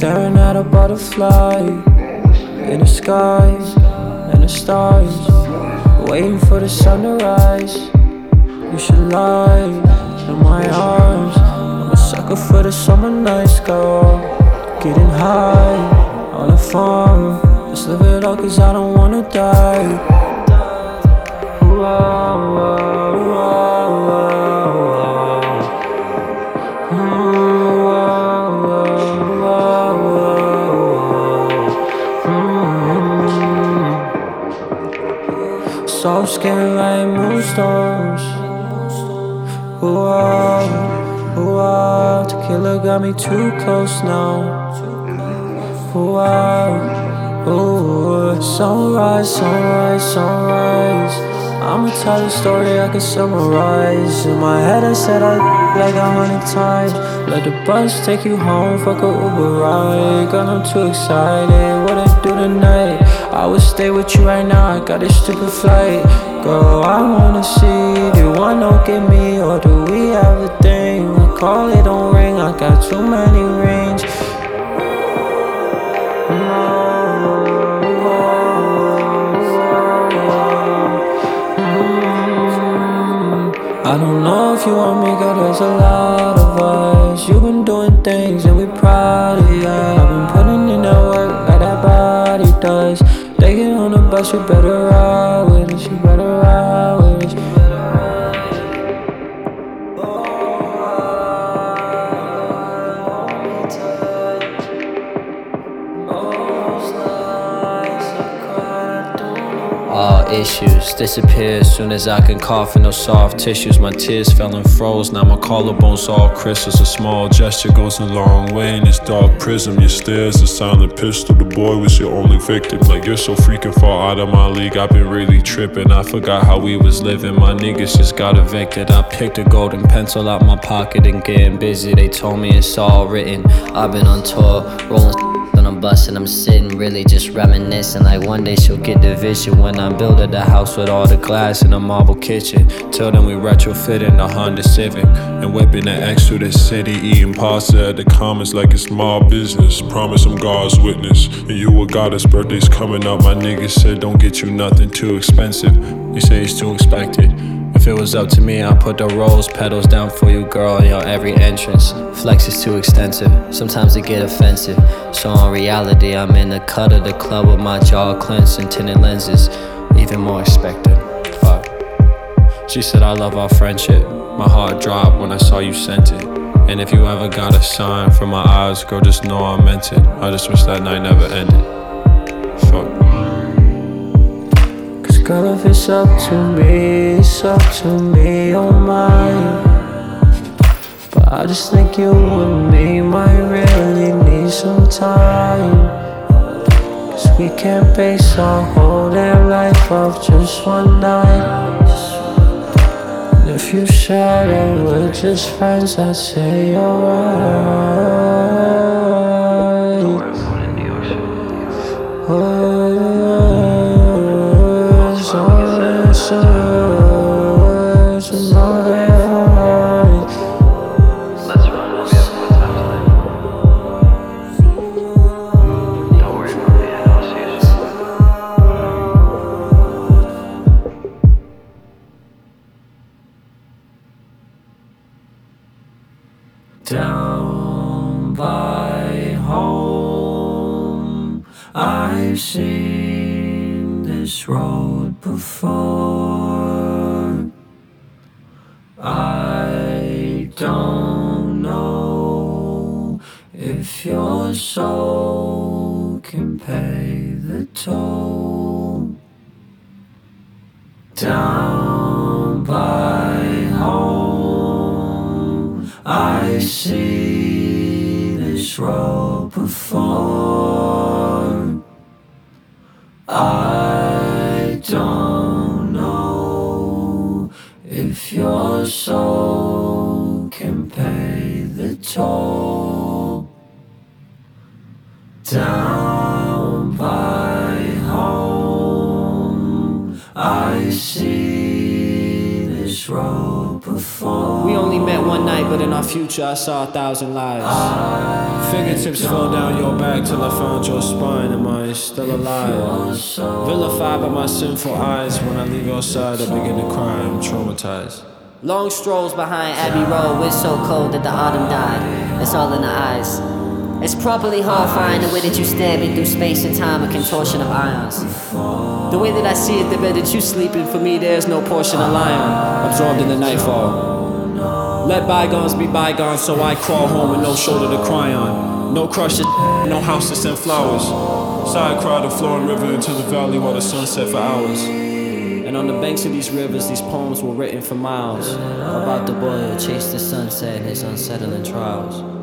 staring at a butterfly in the sky and the stars, waiting for the sun to rise. You should lie in my arms. I'm a sucker for the summer nights, girl. Getting high on a farm. Just live it up cause I don't wanna die. Ooh, oh, oh, oh, oh. Ooh, oh, oh, oh. Soft skin like moonstones. Ooh, oh, ooh, oh. Tequila got me too close now. Ooh, oh, ooh. Sunrise, sunrise, sunrise. I'ma tell a story I can summarize. In my head I said I like 100 times. Let the bus take you home, fuck a Uber ride. Girl, I'm too excited, what I do tonight. I would stay with you right now, I got this stupid flight. Girl, I wanna see, do one don't get me, or do we have a thing? I call it don't ring, I got too many rings. I don't know if you want me, girl, there's a lot of us. You've been doing things and we proud of you. I've been putting in that work like that body does. They get on the bus, you better ride with us, you better ride with us. All issues disappear as soon as I can cough in those soft tissues. My tears fell and froze, now my collarbones all crystals. A small gesture goes a long way in this dark prism. Your stares, a silent pistol. The boy was your only victim. Like you're so freaking far out of my league, I've been really tripping. I forgot how we was living, my niggas just got evicted. I picked a golden pencil out my pocket and getting busy. They told me it's all written. I've been on tour, rolling on a bus and I'm sitting really just reminiscing. Like one day she'll get the vision when I'm building the house with all the glass in a marble kitchen. Till then we retrofitting the Honda Civic and whipping the X through the city, eating pasta at the Commons like it's small business. Promise I'm God's witness, and you a goddess. Birthday's coming up, my niggas said don't get you nothing too expensive. They say it's too expected. If it was up to me, I'd put the rose petals down for you, girl, in your every entrance. Flex is too extensive, sometimes it get offensive. So in reality, I'm in the cut of the club with my jaw clenched and tinted lenses. Even more expected, fuck. She said I love our friendship. My heart dropped when I saw you sent it. And if you ever got a sign from my eyes, girl, just know I meant it. I just wish that night never ended. Fuck. Girl, if it's up to me, it's up to me, oh my. But I just think you and me might really need some time. Cause we can't base our whole damn life off just one night. And if you said that we're just friends, I'd say you're right. Down by home, I've seen this road before. I don't know if your soul can pay the toll. Down by home, I see this road before. I don't know if your soul can pay the toll. Down by home, I see this road before. We only met one night. night, but in our future I saw 1,000 lives. Fingertips fell down your back till I found your spine. Am I still alive? Vilified by my sinful eyes. When I leave your side I begin to cry, I'm traumatized. Long strolls behind Abbey Road, we're so cold that the autumn died. It's all in the eyes. It's properly horrifying the way that you stab me through space and time, a contortion of ions. The way that I see it, the bed that you sleep in, for me there's no portion of lion, absorbed in the nightfall. Let bygones be bygones, so I crawl home with no shoulder to cry on. No crushed, no house to send flowers. So I cry the flowing river into the valley while the sun set for hours. And on the banks of these rivers, these poems were written for miles about the boy who chased the sunset in his unsettling trials.